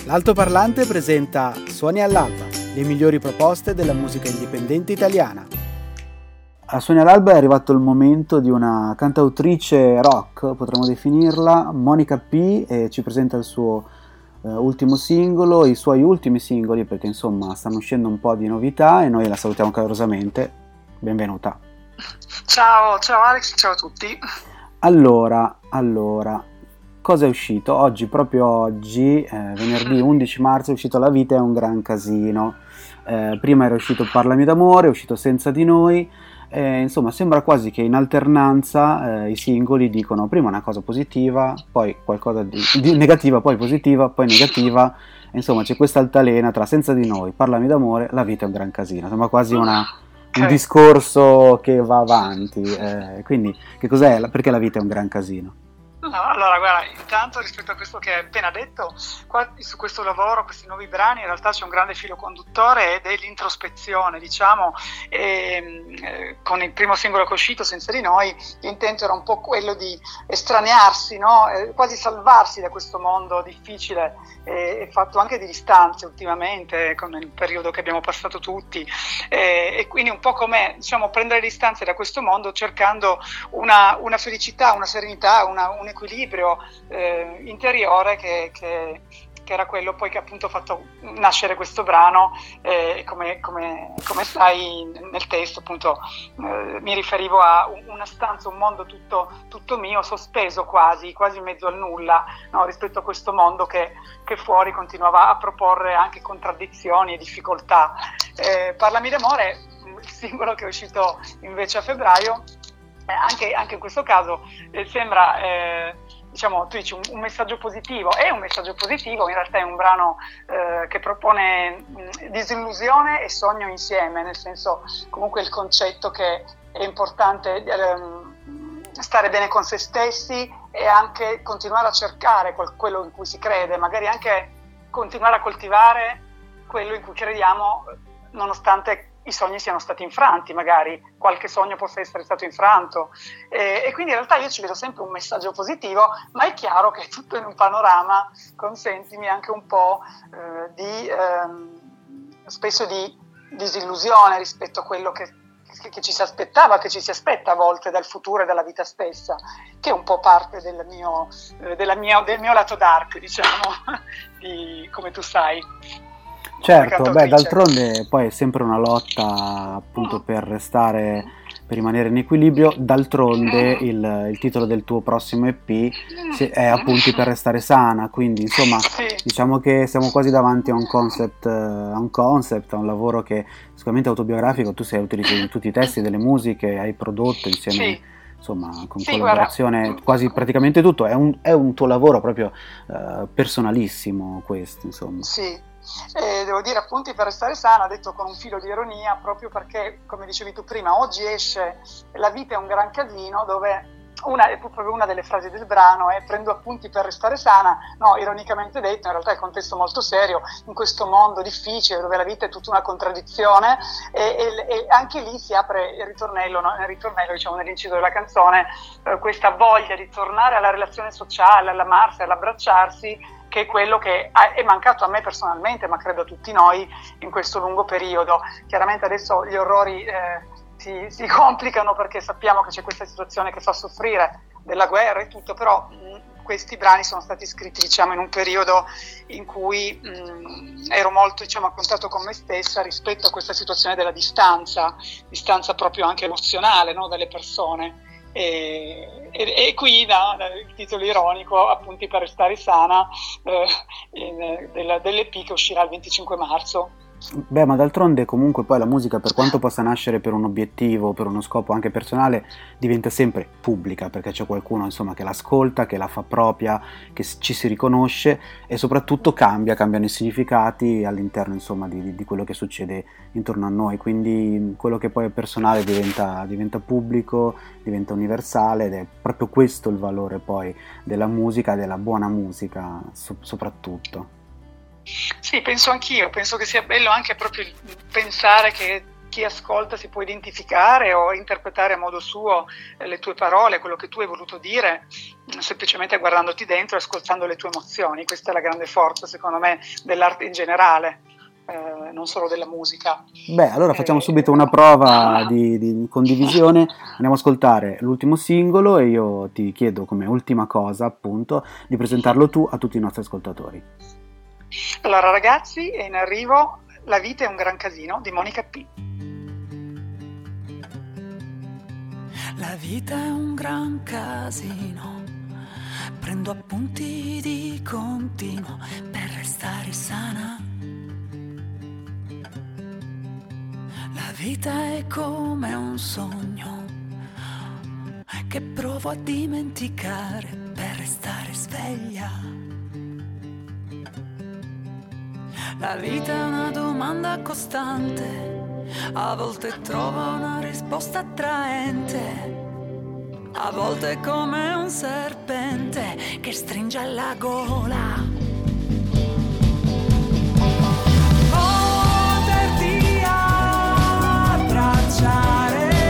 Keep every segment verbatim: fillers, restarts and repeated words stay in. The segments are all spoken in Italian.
L'Altoparlante presenta Suoni all'Alba, le migliori proposte della musica indipendente italiana. A Suoni all'Alba è arrivato il momento di una cantautrice rock, potremmo definirla, Monica P, e ci presenta il suo uh, ultimo singolo, i suoi ultimi singoli, perché insomma stanno uscendo un po' di novità e noi la salutiamo calorosamente. Benvenuta. Ciao, ciao Alex, ciao a tutti. Allora, allora, cosa è uscito? Oggi, proprio oggi, eh, venerdì undici marzo, è uscito La vita è un gran casino. Eh, prima era uscito Parlami d'amore, è uscito Senza di noi. Eh, insomma, sembra quasi che in alternanza eh, i singoli dicono prima una cosa positiva, poi qualcosa di, di negativa, poi positiva, poi negativa. Insomma, c'è questa altalena tra Senza di noi, Parlami d'amore, La vita è un gran casino. Sembra quasi una, un discorso che va avanti. Eh, quindi, che cos'è? Perché la vita è un gran casino? No, allora guarda, intanto rispetto a questo che hai appena detto, qua, su questo lavoro, questi nuovi brani, in realtà c'è un grande filo conduttore ed è l'introspezione, diciamo, e, eh, con il primo singolo che è uscito, Senza di noi, l'intento era un po' quello di estraniarsi, no? eh, quasi salvarsi da questo mondo difficile e, e fatto anche di distanze ultimamente, con il periodo che abbiamo passato tutti, e, e quindi un po' come, diciamo, prendere distanze da questo mondo cercando una, una felicità, una serenità, una, un equilibrio eh, interiore che, che, che era quello poi che appunto ha fatto nascere questo brano e eh, come, come, come sai nel testo appunto eh, mi riferivo a una stanza, un mondo tutto, tutto mio, sospeso quasi, quasi in mezzo al nulla, no, rispetto a questo mondo che, che fuori continuava a proporre anche contraddizioni e difficoltà. Eh, Parlami d'amore, il singolo che è uscito invece a febbraio, Eh, anche, anche in questo caso eh, sembra, eh, diciamo, tu dici un, un messaggio positivo, è un messaggio positivo, in realtà è un brano eh, che propone mh, disillusione e sogno insieme, nel senso comunque il concetto che è importante eh, stare bene con se stessi e anche continuare a cercare quel, quello in cui si crede, magari anche continuare a coltivare quello in cui crediamo nonostante i sogni siano stati infranti, magari qualche sogno possa essere stato infranto e, e quindi in realtà io ci vedo sempre un messaggio positivo, ma è chiaro che tutto in un panorama, consentimi, anche un po' eh, di ehm, spesso di disillusione rispetto a quello che, che, che ci si aspettava, che ci si aspetta a volte dal futuro e dalla vita stessa, che è un po' parte del mio, eh, della mia, del mio lato dark, diciamo, di, come tu sai. Certo, beh, d'altronde poi è sempre una lotta appunto per restare, per rimanere in equilibrio. D'altronde il, il titolo del tuo prossimo E P è Appunti per restare sana, quindi insomma diciamo che siamo quasi davanti a un concept, a un concept, a un lavoro che sicuramente è autobiografico. Tu sei utilizzato in tutti i testi delle musiche, hai prodotto insieme, sì, insomma con sì, collaborazione, guarda, quasi praticamente tutto. È un, è un tuo lavoro proprio uh, personalissimo questo, insomma. Sì. Eh, devo dire, Appunti per restare sana, detto con un filo di ironia, proprio perché, come dicevi tu prima, oggi esce La vita è un gran casino, dove una, è proprio una delle frasi del brano è prendo appunti per restare sana, no, ironicamente detto, in realtà è un contesto molto serio, in questo mondo difficile dove la vita è tutta una contraddizione e, e, e anche lì si apre il ritornello, no? Nel ritornello, diciamo nell'inciso della canzone, eh, questa voglia di tornare alla relazione sociale, all'amarsi, all'abbracciarsi, che è quello che è mancato a me personalmente, ma credo a tutti noi in questo lungo periodo. Chiaramente adesso gli orrori eh, si, si complicano perché sappiamo che c'è questa situazione che fa soffrire della guerra e tutto, però mh, questi brani sono stati scritti, diciamo, in un periodo in cui mh, ero molto, diciamo, a contatto con me stessa rispetto a questa situazione della distanza, distanza proprio anche emozionale, no, dalle persone. E, e, e qui no, il titolo ironico, Appunti per restare sana, eh, in, della, dell'E P che uscirà il venticinque marzo. Beh, ma d'altronde comunque poi la musica, per quanto possa nascere per un obiettivo, per uno scopo anche personale, diventa sempre pubblica, perché c'è qualcuno insomma che l'ascolta, che la fa propria, che ci si riconosce e soprattutto cambia, cambiano i significati all'interno insomma di, di quello che succede intorno a noi, quindi quello che poi è personale diventa, diventa pubblico, diventa universale ed è proprio questo il valore poi della musica, della buona musica so- soprattutto. Sì, penso anch'io, penso che sia bello anche proprio pensare che chi ascolta si può identificare o interpretare a modo suo eh, le tue parole, quello che tu hai voluto dire, semplicemente guardandoti dentro e ascoltando le tue emozioni. Questa è la grande forza, secondo me, dell'arte in generale, eh, non solo della musica. Beh, allora facciamo subito una prova di, di condivisione. Andiamo a ascoltare l'ultimo singolo e io ti chiedo come ultima cosa, appunto, di presentarlo tu a tutti i nostri ascoltatori. Allora ragazzi, è in arrivo La vita è un gran casino di Monica P. La vita è un gran casino, prendo appunti di continuo per restare sana. La vita è come un sogno che provo a dimenticare per restare sveglia. La vita è una domanda costante, a volte trovo una risposta attraente, a volte è come un serpente che stringe alla gola. Poterti abbracciare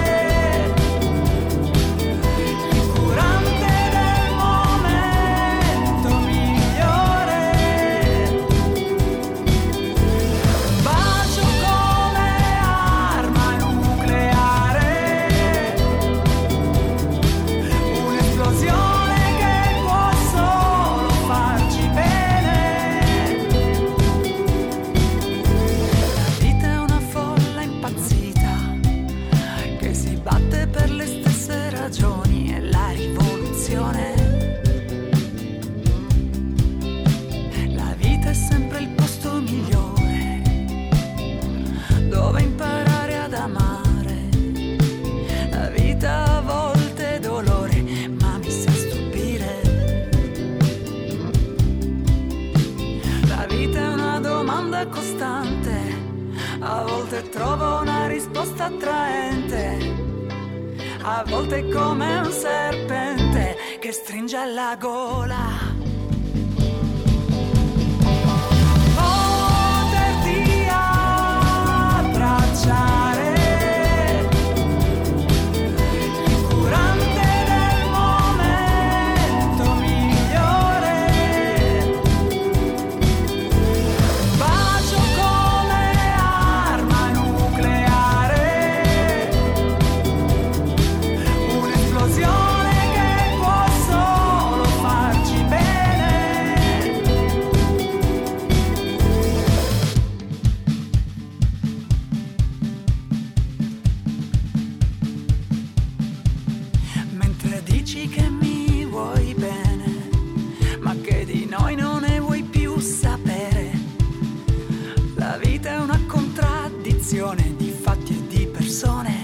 costante, a volte trovo una risposta attraente, a volte è come un serpente che stringe alla gola. Poterti abbracciare di fatti e di persone.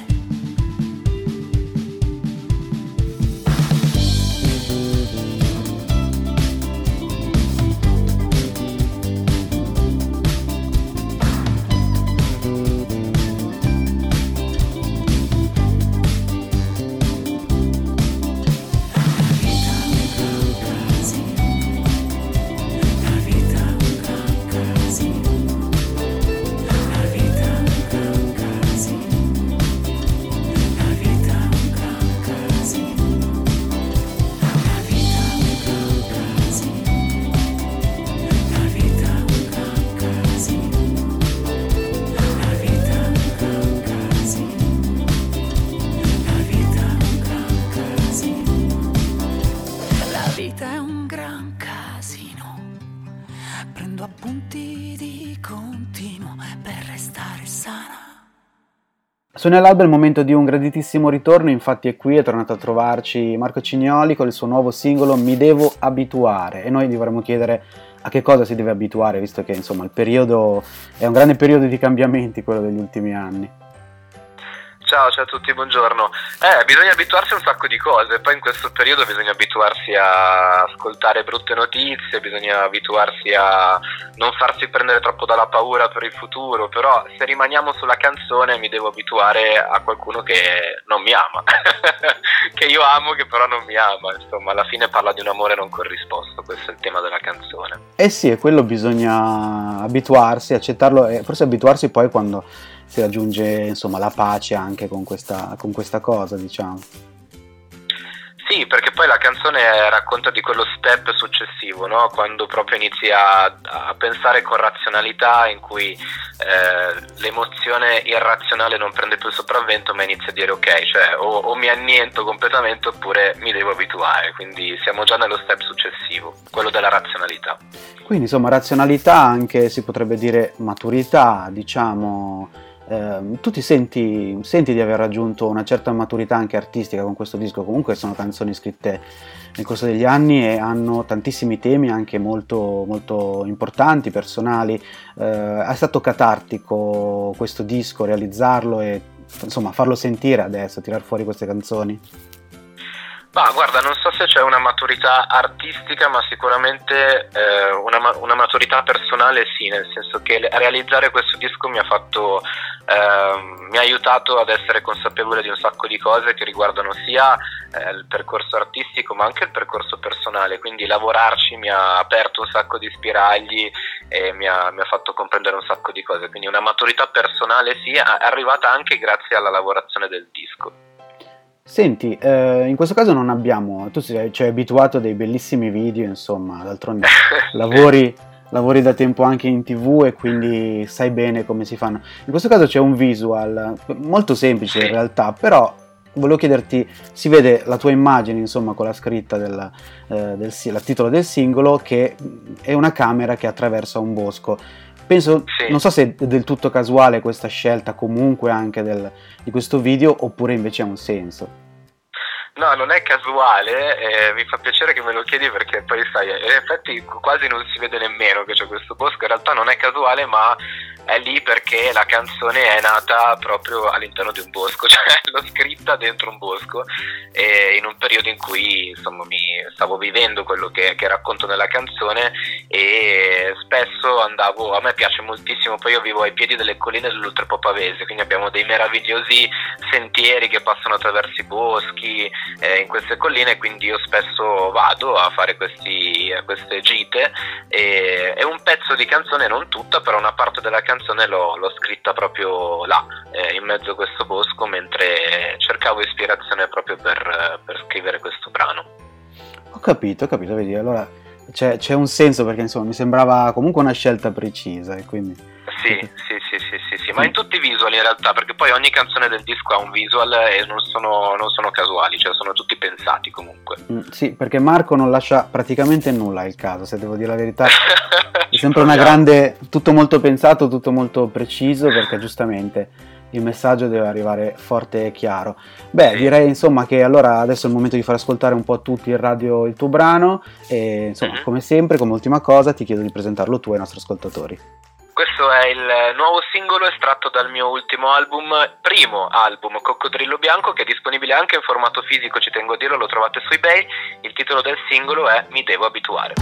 Sono all'alba, è il momento di un graditissimo ritorno, infatti è qui, è tornato a trovarci Marco Cignoli con il suo nuovo singolo Mi devo abituare, e noi gli vorremmo chiedere a che cosa si deve abituare, visto che insomma il periodo è un grande periodo di cambiamenti, quello degli ultimi anni. Ciao, ciao a tutti, buongiorno. Eh, bisogna abituarsi a un sacco di cose, poi in questo periodo bisogna abituarsi a ascoltare brutte notizie, bisogna abituarsi a non farsi prendere troppo dalla paura per il futuro, però se rimaniamo sulla canzone mi devo abituare a qualcuno che non mi ama, che io amo che però non mi ama, insomma alla fine parla di un amore non corrisposto, questo è il tema della canzone. Eh sì, è quello, bisogna abituarsi, accettarlo e forse abituarsi poi quando si raggiunge insomma la pace anche con questa, con questa cosa, diciamo. Sì, perché poi la canzone racconta di quello step successivo, no? Quando proprio inizi a, a pensare con razionalità, in cui eh, l'emozione irrazionale non prende più il sopravvento, ma inizia a dire ok, cioè o, o mi anniento completamente oppure mi devo abituare, quindi siamo già nello step successivo, quello della razionalità. Quindi insomma razionalità, anche si potrebbe dire maturità, diciamo. Eh, tu ti senti, senti di aver raggiunto una certa maturità anche artistica con questo disco? Comunque sono canzoni scritte nel corso degli anni e hanno tantissimi temi anche molto, molto importanti, personali. Eh, è stato catartico questo disco, realizzarlo e insomma farlo sentire adesso, tirar fuori queste canzoni? Ma guarda, non so se c'è una maturità artistica, ma sicuramente eh, una, una maturità personale sì, nel senso che realizzare questo disco mi ha fatto, eh, mi ha aiutato ad essere consapevole di un sacco di cose che riguardano sia eh, il percorso artistico ma anche il percorso personale, quindi lavorarci mi ha aperto un sacco di spiragli e mi ha, mi ha fatto comprendere un sacco di cose, quindi una maturità personale sì, è arrivata anche grazie alla lavorazione del disco. Senti, eh, in questo caso non abbiamo, tu ci hai abituato a dei bellissimi video, insomma, d'altronde lavori, lavori da tempo anche in tv e quindi sai bene come si fanno. In questo caso c'è un visual molto semplice in realtà, però volevo chiederti, si vede la tua immagine, insomma, con la scritta del, eh, del il titolo del singolo, che è una camera che attraversa un bosco. Penso, sì. Non so se è del tutto casuale questa scelta comunque anche del, di questo video, oppure invece ha un senso. No, non è casuale, eh, mi fa piacere che me lo chiedi perché poi sai, in effetti quasi non si vede nemmeno che c'è questo bosco, in realtà non è casuale ma è lì perché la canzone è nata proprio all'interno di un bosco, cioè l'ho scritta dentro un bosco e in un periodo in cui insomma mi stavo vivendo quello che, che racconto nella canzone e spesso andavo, a me piace moltissimo, poi io vivo ai piedi delle colline dell'Oltrepo Pavese, quindi abbiamo dei meravigliosi sentieri che passano attraverso i boschi eh, in queste colline, quindi io spesso vado a fare questi, queste gite e, e un pezzo di canzone, non tutta, però una parte della canzone l'ho, l'ho scritta proprio là, eh, in mezzo a questo bosco, mentre cercavo ispirazione proprio per, per scrivere questo brano. Ho capito, ho capito, vedi, allora c'è, c'è un senso, perché insomma mi sembrava comunque una scelta precisa e quindi... Sì, sì, sì, sì, sì, sì, ma in tutti i visual in realtà, perché poi ogni canzone del disco ha un visual e non sono, non sono casuali, cioè sono tutti pensati comunque. Mm, sì, perché Marco non lascia praticamente nulla, è il caso, se devo dire la verità. È sempre una grande, tutto molto pensato, tutto molto preciso, perché giustamente il messaggio deve arrivare forte e chiaro. Beh, sì. Direi insomma che allora adesso è il momento di far ascoltare un po' a tutti in radio il tuo brano e insomma, mm-hmm. come sempre, come ultima cosa, ti chiedo di presentarlo tu ai nostri ascoltatori. Questo è il nuovo singolo estratto dal mio ultimo album, primo album, Coccodrillo Bianco, che è disponibile anche in formato fisico, ci tengo a dirlo, lo trovate su eBay. Il titolo del singolo è Mi devo abituare.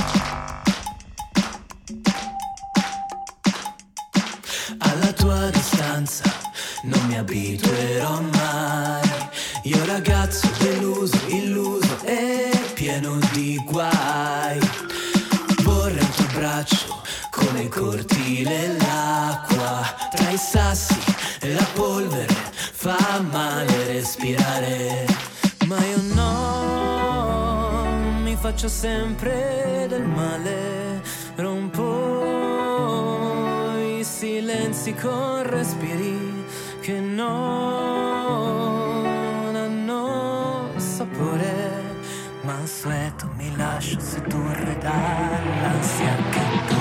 Alla tua distanza non mi abituerò mai. Io ragazzo deluso, illuso e pieno di guai. Vorrei un tuo braccio come il cortile e l'acqua, tra i sassi e la polvere fa male respirare. Ma io no, mi faccio sempre del male, rompo i silenzi con respiri che non hanno sapore, ma un sueto mi lascio sedurre dall'ansia che tu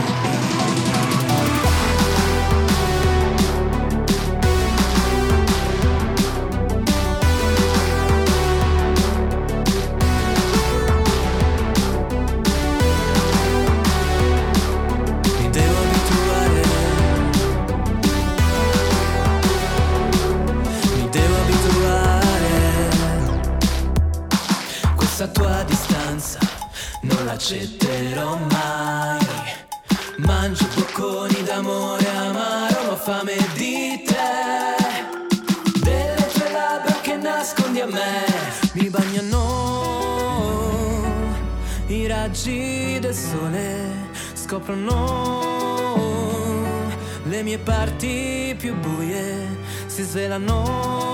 a tua distanza non l'accetterò mai. Mangio bocconi d'amore amaro, ma ho fame di te, delle tue labbra che nascondi a me. Mi bagnano i raggi del sole, scoprono le mie parti più buie si svelano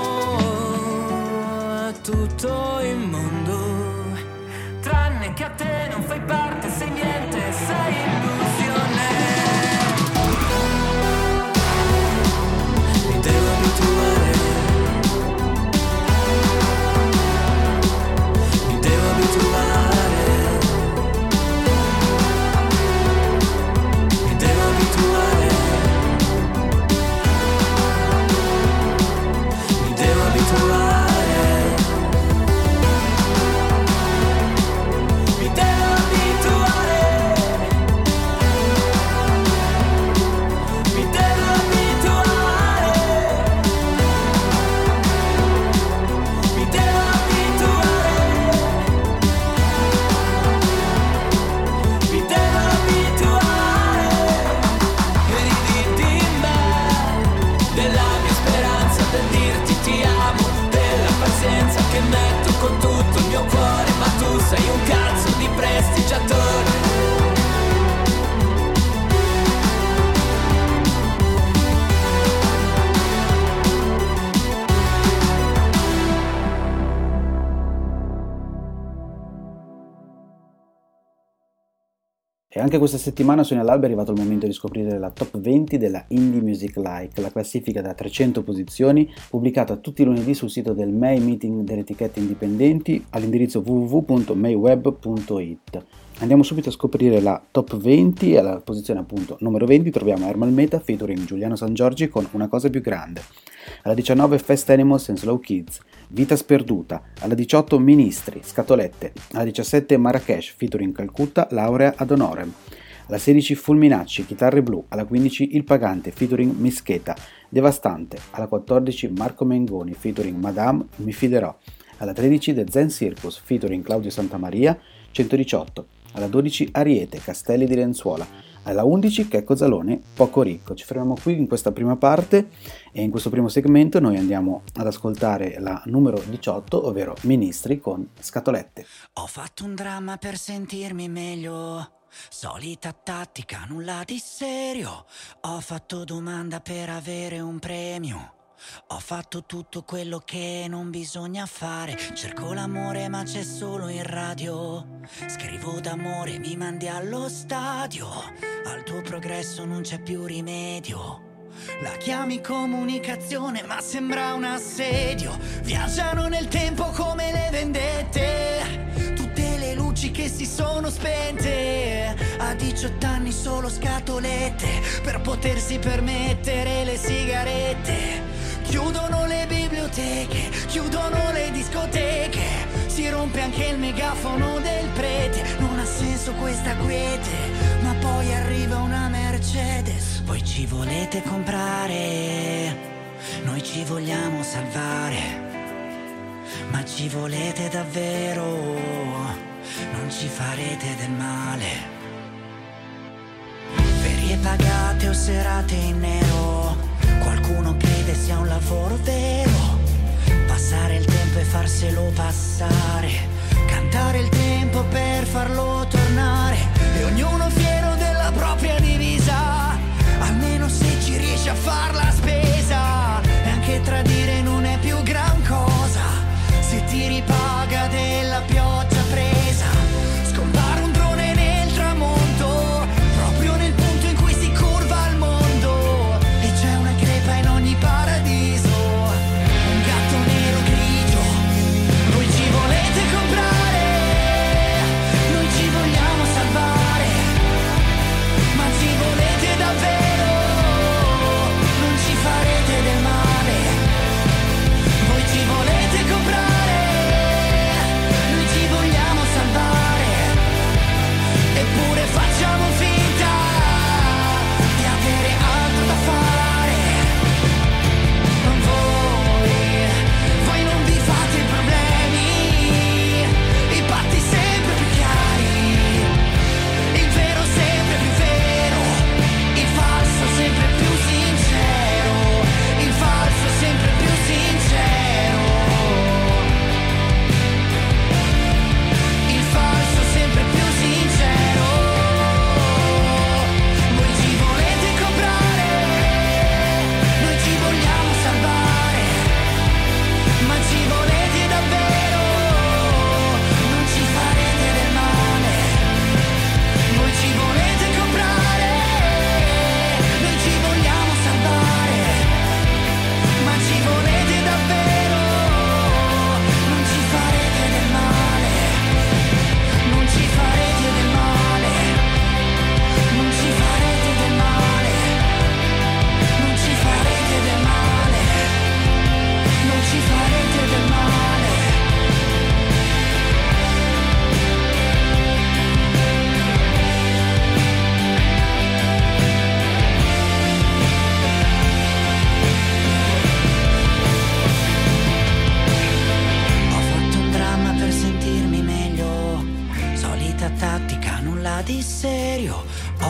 a tutto il mondo, tranne che a te non fai parte, sei niente, sei illusione. Mi devo abituare, mi devo abituare, mi devo abituare, mi devo abituare. Che metto con tutto il mio cuore, ma tu sei un cazzo di prestigiatore. E anche questa settimana su Nell'Alba è arrivato il momento di scoprire la top venti della Indie Music Like, la classifica da trecento posizioni, pubblicata tutti i lunedì sul sito del M E I Meeting delle etichette indipendenti all'indirizzo w w w punto meiweb punto i t. Andiamo subito a scoprire la top venti e alla posizione appunto numero venti troviamo Ermal Meta featuring Giuliano Sangiorgi con Una cosa più grande. Alla diciannove Fast Animals and Slow Kids, Vita sperduta. Alla diciotto Ministri, Scatolette. Alla diciassette Marrakesh featuring Calcutta, Laurea ad honorem. Alla sedici Fulminacci, Chitarre blu. Alla quindici Il Pagante featuring Mischeta, Devastante. Alla quattordici Marco Mengoni featuring Madame, Mi fiderò. Alla tredici The Zen Circus featuring Claudio Santamaria, centodiciotto. Alla dodici Ariete, Castelli di Lenzuola. Alla undici Checco Zalone, Poco Ricco. Ci fermiamo qui in questa prima parte e in questo primo segmento noi andiamo ad ascoltare la numero diciotto, ovvero Ministri con Scatolette. Ho fatto un dramma per sentirmi meglio, solita tattica, nulla di serio. Ho fatto domanda per avere un premio. Ho fatto tutto quello che non bisogna fare. Cerco l'amore ma c'è solo in radio. Scrivo d'amore, mi mandi allo stadio. Al tuo progresso non c'è più rimedio. La chiami comunicazione ma sembra un assedio. Viaggiano nel tempo come le vendette, tutte le luci che si sono spente. A diciotto anni solo scatolette per potersi permettere le sigarette. Chiudono le biblioteche, chiudono le discoteche, si rompe anche il megafono del prete. Non ha senso questa quiete, ma poi arriva una Mercedes. Voi ci volete comprare, noi ci vogliamo salvare, ma ci volete davvero, non ci farete del male. Ferie pagate o serate in nero, qualcuno crede sia un lavoro vero. Passare il tempo e farselo passare, cantare il tempo per farlo tornare. E ognuno fiero della propria divisa, almeno se ci riesce a far la spesa. E anche tradire non è più gran cosa, se ti ripaga della pioggia presa. Scompare un drone nel tramonto, proprio nel punto in cui si curva il mondo. E c'è una crepa in ogni paradiso, un gatto nero grigio. Voi ci volete comprare, noi ci vogliamo salvare,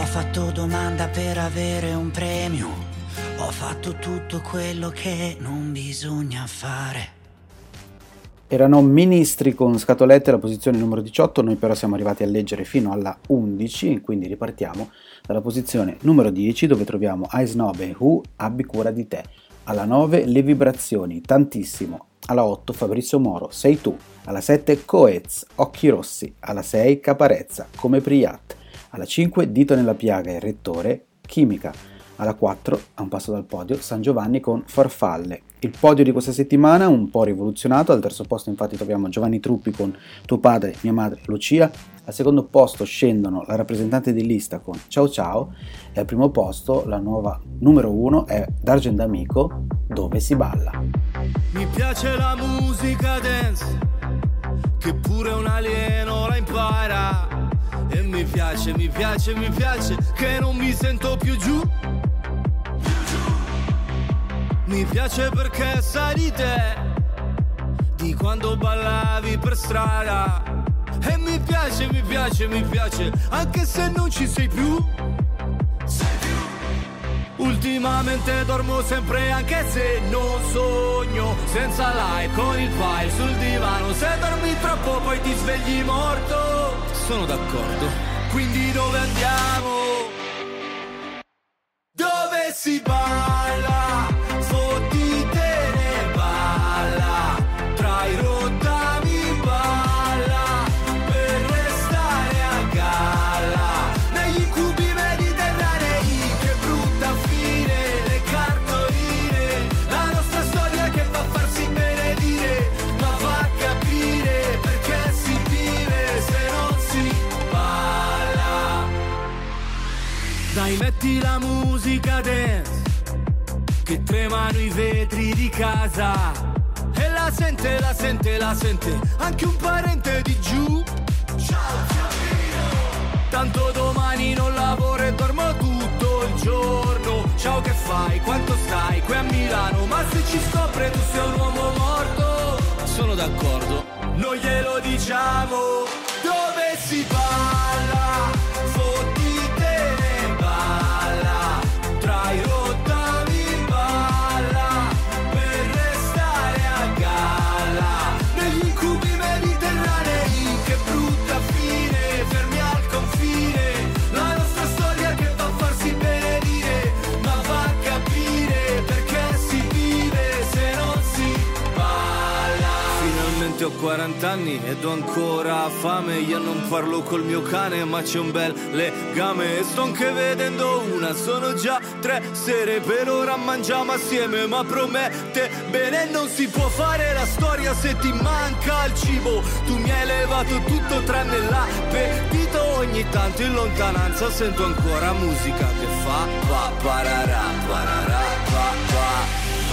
fatto domanda per avere un premio, ho fatto tutto quello che non bisogna fare. Erano Ministri con Scatolette, la posizione numero diciotto, noi però siamo arrivati a leggere fino alla undici, quindi ripartiamo dalla posizione numero dieci dove troviamo Ice Nobe e Who, Abbi cura di te. Alla nove Le Vibrazioni, Tantissimo. Alla otto Fabrizio Moro, Sei tu. Alla sette Coez, Occhi Rossi. Alla sei Caparezza, Come Priat. Alla cinque Dito nella piaga, Il Rettore, Chimica. Alla quattro, a un passo dal podio, San Giovanni con Farfalle. Il podio di questa settimana un po' rivoluzionato, al terzo posto infatti troviamo Giovanni Truppi con Tuo padre, mia madre, Lucia. Al secondo posto scendono la rappresentante di lista con Ciao Ciao e al primo posto la nuova numero uno è D'Argent D'Amico, Dove si balla. Mi piace la musica dance, che pure un alieno la impara. E mi piace, mi piace, mi piace, che non mi sento più giù. Mi piace perché sai di te, di quando ballavi per strada. E mi piace, mi piace, mi piace, anche se non ci sei più. Sei più. Ultimamente dormo sempre anche se non sogno, senza like con il file sul divano. Se dormi troppo poi ti svegli morto. Sono d'accordo, quindi dove andiamo? Dove si balla? Fottitene balla, tra i rottami balla, per restare a galla, negli incubi mediterranei, che brutta fine, le cartoline, la nostra storia che fa farsi benedire, ma fa capire perché si vive se non si balla. Dai, metti la musica dance, che tremano i vetri di casa, e la sente, la sente, la sente anche un parente di giù. Ciao Giamino, tanto domani non lavoro e dormo tutto il giorno. Ciao, che fai? Quanto stai? Qui a Milano, ma se ci scopre tu sei un uomo morto. Sono d'accordo, noi glielo diciamo. Dove si balla? Fottitene balla, tra i rottami balla, per restare a galla, negli incubi mediterranei, che brutta fine, fermi al confine, la nostra storia che fa farsi benedire, ma fa capire perché si vive se non si balla. Finalmente ho quaranta anni ed ho ancora fame, io non parlo col mio cane ma c'è un bel legame, e sto anche vedendo una, sono già tre sere, per ora mangiamo assieme, ma promette bene, non si può fare la storia se ti manca il cibo. Tu mi hai levato tutto tranne l'appetito, ogni tanto in lontananza sento ancora musica che fa pa pararà, pararà, pa pa.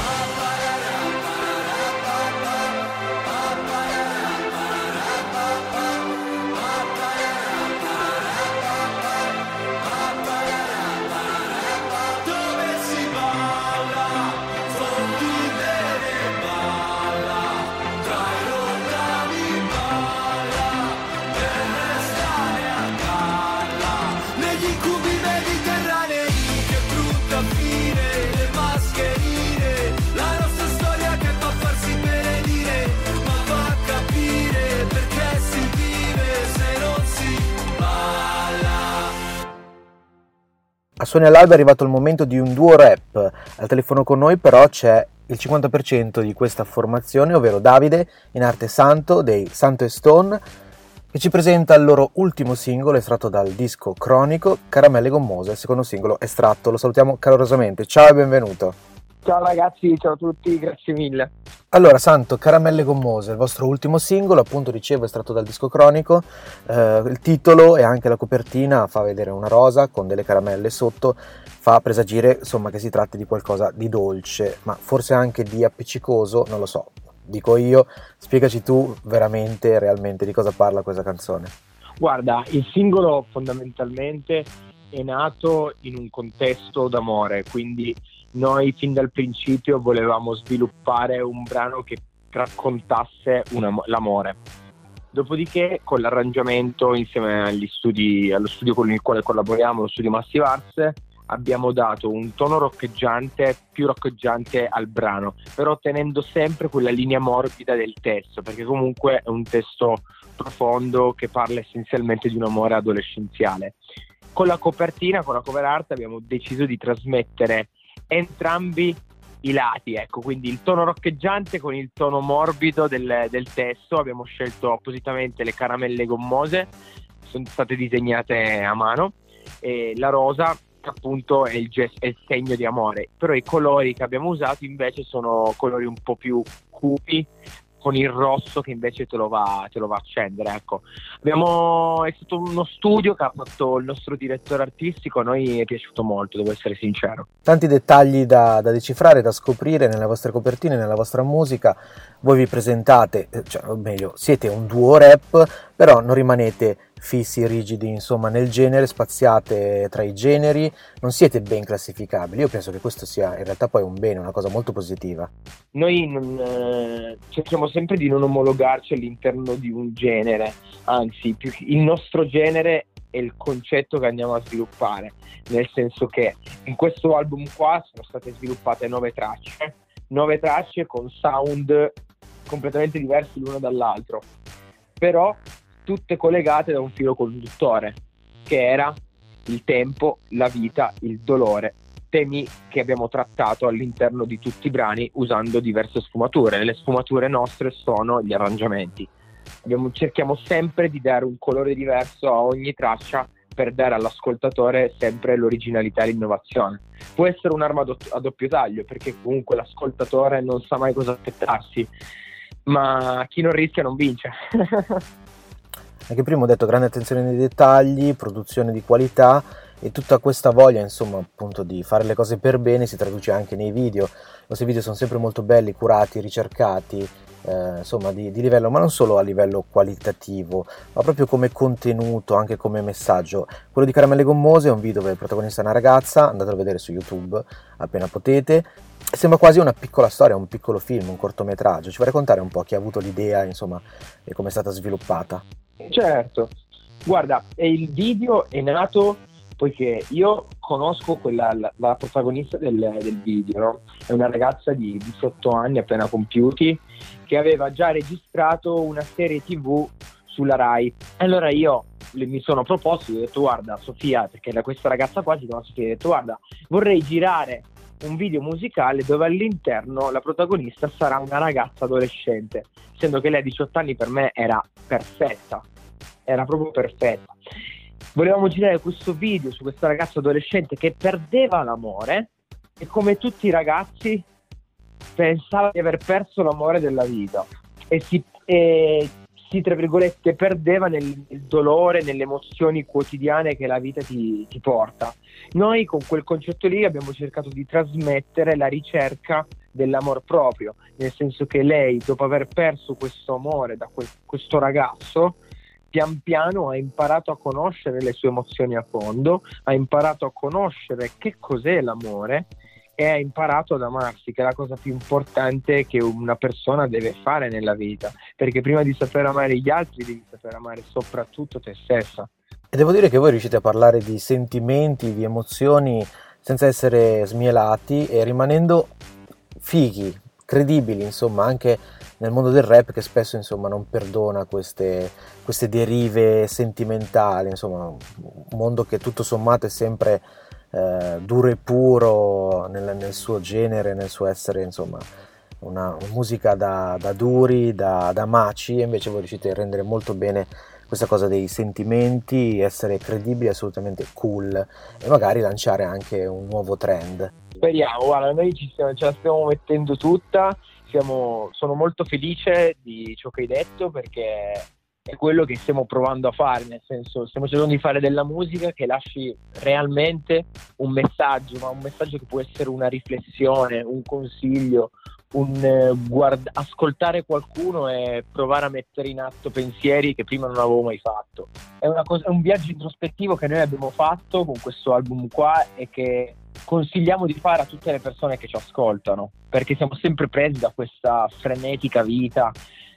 A Suoni all'Alba è arrivato il momento di un duo rap. Al telefono con noi però c'è il cinquanta per cento di questa formazione, ovvero Davide, in arte Santo, dei Santo e Stone, che ci presenta il loro ultimo singolo estratto dal disco Cronico, Caramelle Gommose, il secondo singolo estratto. Lo salutiamo calorosamente. Ciao e benvenuto. Ciao ragazzi, ciao a tutti, grazie mille. Allora, Santo, Caramelle Gommose, il vostro ultimo singolo, appunto dicevo, estratto dal disco Cronico. Eh, il titolo e anche la copertina fa vedere una rosa con delle caramelle sotto, fa presagire insomma che si tratti di qualcosa di dolce, ma forse anche di appiccicoso, non lo so, dico io. Spiegaci tu veramente, realmente, di cosa parla questa canzone. Guarda, il singolo fondamentalmente è nato in un contesto d'amore, quindi noi fin dal principio volevamo sviluppare un brano che raccontasse un am- l'amore. Dopodiché con l'arrangiamento insieme agli studi, allo studio con il quale collaboriamo, lo studio Massive Arts, abbiamo dato un tono roccheggiante, più roccheggiante al brano, però tenendo sempre quella linea morbida del testo, perché comunque è un testo profondo che parla essenzialmente di un amore adolescenziale. Con la copertina, con la cover art, abbiamo deciso di trasmettere entrambi i lati, ecco, quindi il tono roccheggiante con il tono morbido del, del testo. Abbiamo scelto appositamente le caramelle gommose, sono state disegnate a mano, e la rosa appunto è il, gest- è il segno di amore, però i colori che abbiamo usato invece sono colori un po' più cupi, con il rosso che invece te lo va, te lo va a accendere, ecco. Abbiamo, è stato uno studio che ha fatto il nostro direttore artistico, a noi è piaciuto molto, devo essere sincero. Tanti dettagli da, da decifrare, da scoprire nelle vostre copertine, nella vostra musica. Voi vi presentate, cioè, o meglio, siete un duo rap, però non rimanete fissi, rigidi, insomma, nel genere, spaziate tra i generi, non siete ben classificabili. Io penso che questo sia in realtà poi un bene, una cosa molto positiva. Noi non, eh, cerchiamo sempre di non omologarci all'interno di un genere, anzi più, il nostro genere è il concetto che andiamo a sviluppare, nel senso che in questo album qua sono state sviluppate nove tracce, nove tracce con sound completamente diversi l'uno dall'altro, però tutte collegate da un filo conduttore, che era il tempo, la vita, il dolore, temi che abbiamo trattato all'interno di tutti i brani usando diverse sfumature. Le sfumature nostre sono gli arrangiamenti. Abbiamo, cerchiamo sempre di dare un colore diverso a ogni traccia per dare all'ascoltatore sempre l'originalità e l'innovazione. Può essere un'arma a doppio taglio, perché comunque l'ascoltatore non sa mai cosa aspettarsi, ma chi non rischia non vince. Anche prima ho detto grande attenzione nei dettagli, produzione di qualità, e tutta questa voglia, insomma, appunto di fare le cose per bene si traduce anche nei video. I vostri video sono sempre molto belli, curati, ricercati, eh, insomma di, di livello, ma non solo a livello qualitativo, ma proprio come contenuto, anche come messaggio. Quello di Caramelle Gommose è un video dove il protagonista è una ragazza, andatelo a vedere su YouTube appena potete. Sembra quasi una piccola storia, un piccolo film, un cortometraggio. Ci vuoi raccontare un po' chi ha avuto l'idea, insomma, e come è stata sviluppata? Certo, guarda, il video è nato poiché io conosco quella, la, la protagonista del, del video, no? È una ragazza di diciotto anni appena compiuti che aveva già registrato una serie tivù sulla Rai. Allora io le, mi sono proposto, ho detto guarda Sofia, perché da questa ragazza qua si chiama Sofia, ho detto guarda, vorrei girare un video musicale dove all'interno la protagonista sarà una ragazza adolescente, essendo che lei a diciotto anni per me era perfetta, era proprio perfetta. Volevamo girare questo video su questa ragazza adolescente che perdeva l'amore e, come tutti i ragazzi, pensava di aver perso l'amore della vita e si, e si tra virgolette perdeva nel, nel dolore, nelle emozioni quotidiane che la vita ti, ti porta. Noi con quel concetto lì abbiamo cercato di trasmettere la ricerca dell'amor proprio, nel senso che lei, dopo aver perso questo amore da quel, questo ragazzo, pian piano ha imparato a conoscere le sue emozioni a fondo, ha imparato a conoscere che cos'è l'amore e ha imparato ad amarsi, che è la cosa più importante che una persona deve fare nella vita, perché prima di saper amare gli altri devi saper amare soprattutto te stessa. E devo dire che voi riuscite a parlare di sentimenti, di emozioni senza essere smielati e rimanendo fighi, credibili, insomma, anche nel mondo del rap, che spesso, insomma, non perdona queste, queste derive sentimentali, insomma, un mondo che tutto sommato è sempre eh, duro e puro nel, nel suo genere, nel suo essere, insomma, una, una musica da, da duri, da, da maci, e invece voi riuscite a rendere molto bene questa cosa dei sentimenti, essere credibili, assolutamente cool, e magari lanciare anche un nuovo trend. Speriamo, guarda, noi ci stiamo, ce la stiamo mettendo tutta, siamo, sono molto felice di ciò che hai detto, perché è quello che stiamo provando a fare, nel senso stiamo cercando di fare della musica che lasci realmente un messaggio, ma un messaggio che può essere una riflessione, un consiglio, un eh, guard- ascoltare qualcuno e provare a mettere in atto pensieri che prima non avevo mai fatto. È, una cosa, è un viaggio introspettivo che noi abbiamo fatto con questo album qua e che consigliamo di fare a tutte le persone che ci ascoltano, perché siamo sempre presi da questa frenetica vita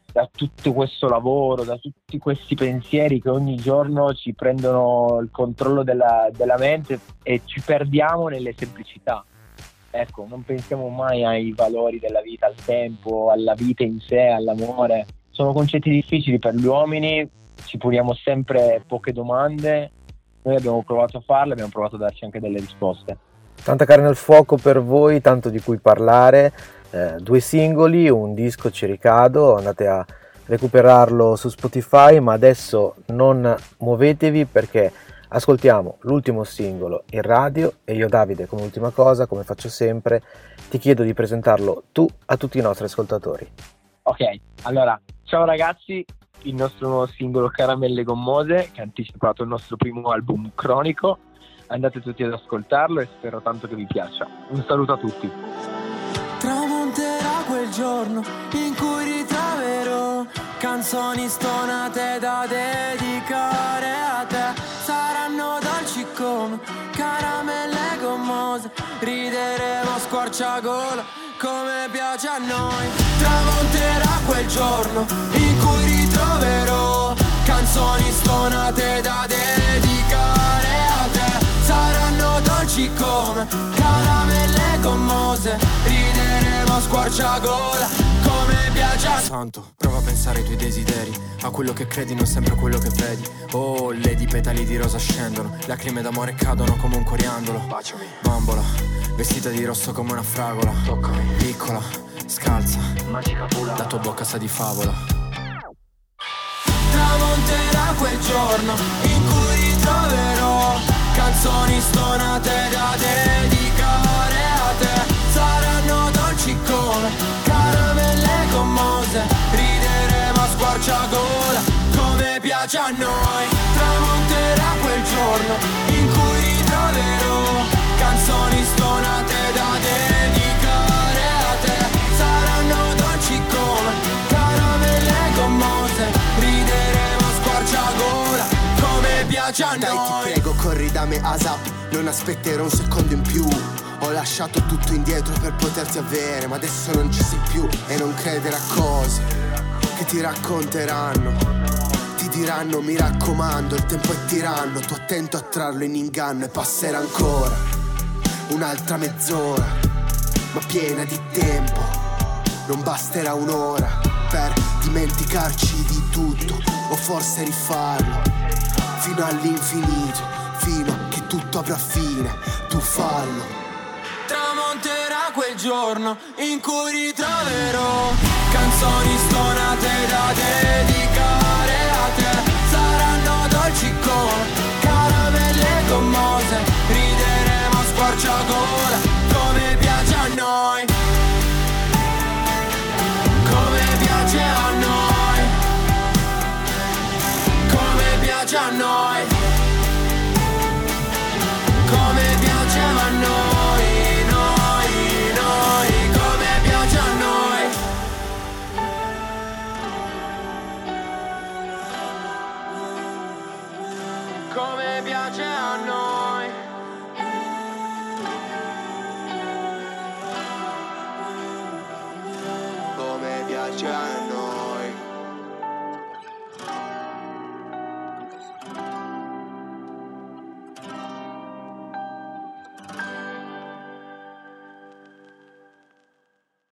da tutto questo lavoro, da tutti questi pensieri che ogni giorno ci prendono il controllo della, della mente e ci perdiamo nelle semplicità. Ecco, non pensiamo mai ai valori della vita, al tempo, alla vita in sé, all'amore. Sono concetti difficili per gli uomini, ci poniamo sempre poche domande. Noi abbiamo provato a farle, abbiamo provato a darci anche delle risposte. Tanta carne al fuoco per voi, tanto di cui parlare. Eh, due singoli, un disco ci ricado, andate a recuperarlo su Spotify, ma adesso non muovetevi perché ascoltiamo l'ultimo singolo in radio e io, Davide, come ultima cosa, come faccio sempre, ti chiedo di presentarlo tu a tutti i nostri ascoltatori. Ok, allora, ciao ragazzi, il nostro nuovo singolo Caramelle Gommose, che ha anticipato il nostro primo album Cronico, andate tutti ad ascoltarlo e spero tanto che vi piaccia. Un saluto a tutti. Tramonterà quel giorno in cui ritroverò canzoni stonate da dedicare a te. Saranno dolci come caramelle gommose, rideremo a squarciagola come piace a noi. Tramonterà quel giorno in cui ritroverò canzoni stonate da dedicare a te. Saranno dolci come caramelle gommose, rideremo a squarciagola come piace a... Santo, prova a pensare ai tuoi desideri, a quello che credi, non sempre quello che vedi. Oh, lady, petali di rosa scendono, lacrime d'amore cadono come un coriandolo. Baciami, bambola, vestita di rosso come una fragola. Toccami, piccola, scalza, magica pula, la tua bocca sa di favola. Tramonterà quel giorno in cui ritroverò canzoni stonate da dedicare a te. Saranno dolci come caramelle gommose, rideremo a squarciagola come piace a noi. Tramonterà quel giorno in cui ritroverò canzoni stonate da dedicare a te. Saranno dolci come caramelle gommose, rideremo a squarciagola come piace a noi. Dai, ti prego, corri da me ASAP, non aspetterò un secondo in più. Ho lasciato tutto indietro per poterti avere, ma adesso non ci sei più. E non credere a cose che ti racconteranno, ti diranno mi raccomando, il tempo è tiranno. Tu attento a trarlo in inganno e passerà ancora un'altra mezz'ora, ma piena di tempo. Non basterà un'ora per dimenticarci di tutto, o forse rifarlo fino all'infinito, fino a che tutto avrà fine. Tu fallo. Tramonterà quel giorno in cui ritroverò canzoni stonate da dedicare a te. Saranno dolci come caramelle gommose, rideremo a squarciagola come piace a noi. Come piace a noi. Come piace a noi. Come piace a noi. Come piace a noi. Come piace a noi.